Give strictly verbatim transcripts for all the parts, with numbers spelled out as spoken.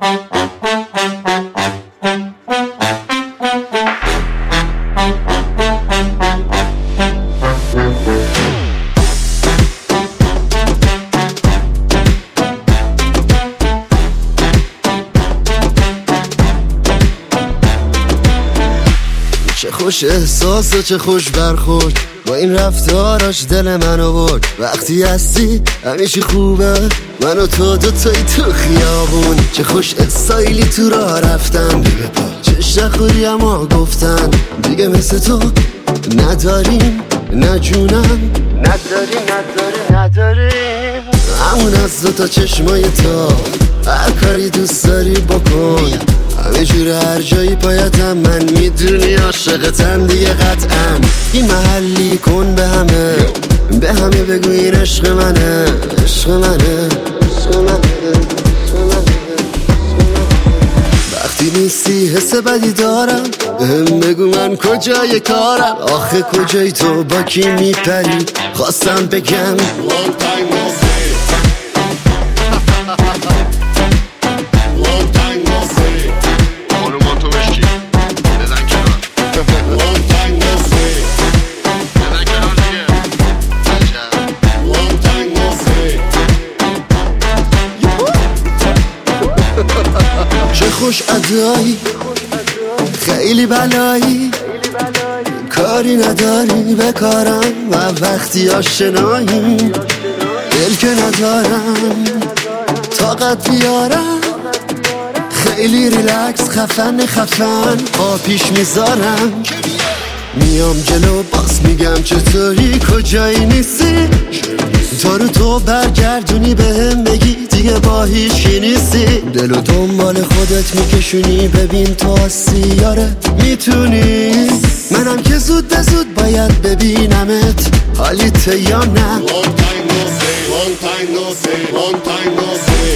چه خوش احساس و چه خوش برخورد، با این رفتاراش دل منو برد. وقتی هستی همیشه خوبه، من و تو دوتایی تو خیابون. چه خوش استایلی تو راه رفتن، چه نخوری اما گفتن دیگه مثل تو نداریم، نه جونم نداری نداری نداریم. همون از دوتا چشمای تو، هر کاری دوست داری بکن، همه جور هر جایی پایتم. من میدونی عاشقتم دیگه قطعا. این محلی کن به همه، به همه بگو این عشق منه، عشق منه، عشق منه. وقتی نیستی حس بدی دارم، بهم بگو من کجای کارم. آخه کجای تو با کی میپری، خواستم بگم چه خوش ادایی، خیلی بلایی، کاری نداری به کارم و وقتی آشنایی. دل که ندارم طاقت بیارم، خیلی ریلکس خفن خفن پا پیش میذارم. میام جلو باز میگم چطوری، کجایی نیستی، تا رو تو برگردونی بهم بگی دیگه با هیچی نیستی. دلو دنبال خودت میکشونی، ببین تو هستی یاره میتونی. منم که زود به زود باید ببینمت، حالیت یا نه. Long time no say, long time no say, long time no say.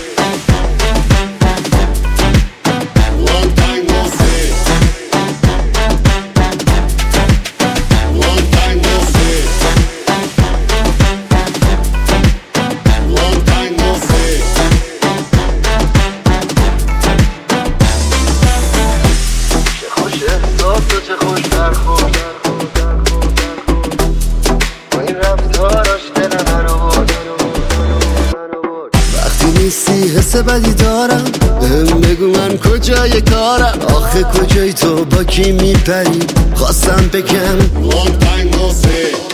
چه خوش برخورد، با این رفتاراش دل منو برد. وقتی نیستی حس بدی دارم، بهم بگو من کجای کارم. آخه کجای تو با کی میپری، خواستم بگم Long time no say.